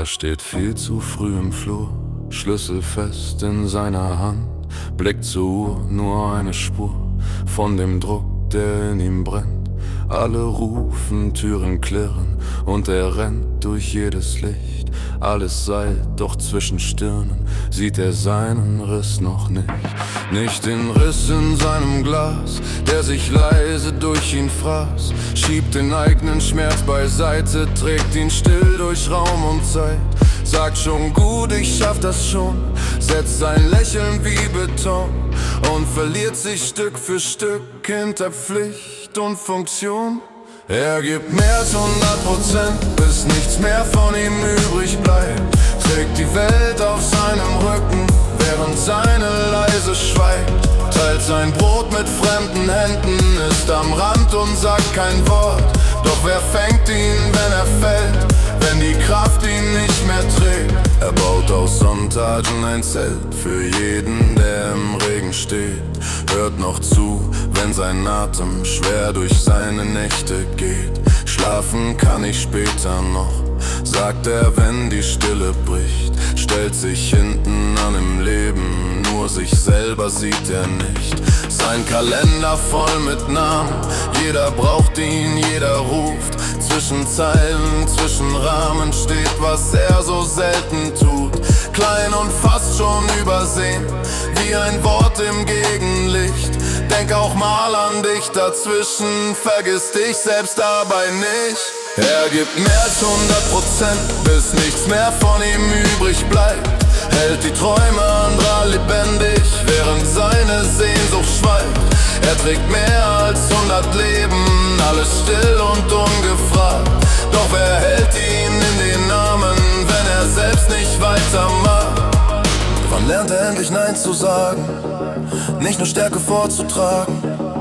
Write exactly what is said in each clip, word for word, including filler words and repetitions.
Er steht viel zu früh im Flur, Schlüssel fest in seiner Hand, blickt zur Uhr, nur eine Spur von dem Druck, der in ihm brennt. Alle rufen, Türen klirren und er rennt durch jedes Licht. Alles seilt, doch zwischen Stirnen sieht er seinen Riss noch nicht. Nicht den Riss in seinem Glas, der sich leise durch ihn fraß. Schiebt den eigenen Schmerz beiseite, trägt ihn still durch Raum und Zeit. Sagt schon gut, ich schaff das schon, setzt sein Lächeln wie Beton und verliert sich Stück für Stück hinter Pflicht und Funktion. Er gibt mehr als hundert Prozent, bis nichts mehr von ihm übrig bleibt. Trägt die Welt auf seinem Rücken, während seine leise schweigt. Teilt sein Brot mit fremden Händen, ist am Rand und sagt kein Wort. Doch wer fängt ihn, wenn er fällt, wenn die Kraft ihn nicht mehr trägt? Er baut aus Sonntagen ein Zelt für jeden, der im Regen steht. Hört noch zu, wenn sein Atem schwer durch seine Nächte geht. Schlafen kann ich später noch, sagt er, wenn die Stille bricht. Stellt sich hinten an im Leben, nur sich selber sieht er nicht. Sein Kalender voll mit Namen, jeder braucht ihn, jeder ruft. Zwischen Zeilen, zwischen Rahmen steht, was er so selten tut. Klein und fast schon übersehen, wie ein Wort im Gegenlicht. Denk auch mal an dich dazwischen, vergiss dich selbst dabei nicht. Er gibt mehr als hundert Prozent, bis nichts mehr von ihm übrig bleibt. Hält die Träume anderer lebendig, während seine Sehnsucht schweigt. Er trägt mehr als hundert Leben, alles still und ungefragt. Doch wer hält ihn in den Armen, wenn er selbst nicht weitermacht? Wann lernt er endlich Nein zu sagen, nicht nur Stärke vorzutragen?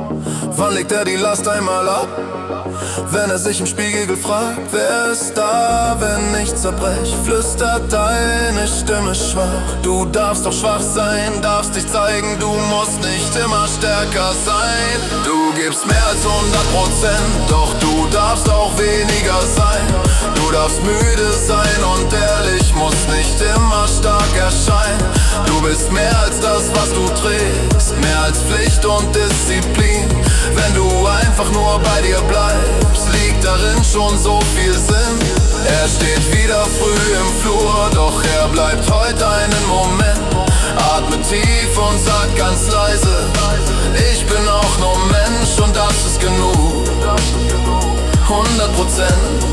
Wann legt er die Last einmal ab, wenn er sich im Spiegel fragt? Wer ist da, wenn ich zerbrech? Flüstert deine Stimme schwach. Du darfst doch schwach sein, darfst dich zeigen, du musst nicht immer stärker sein. Du gibst mehr als hundert Prozent, doch du darfst auch weniger sein. Du darfst müde sein und ehrlich, musst nicht immer stark erscheinen. Du bist mehr als das, was du trägst, mehr als Pflicht und Disziplin. Wenn du einfach nur bei dir bleibst, liegt darin schon so viel Sinn. Er steht wieder früh im Flur, doch er bleibt heute einen Moment. Atmet tief und sagt ganz leise, ich bin auch nur Mensch und das ist genug. hundert Prozent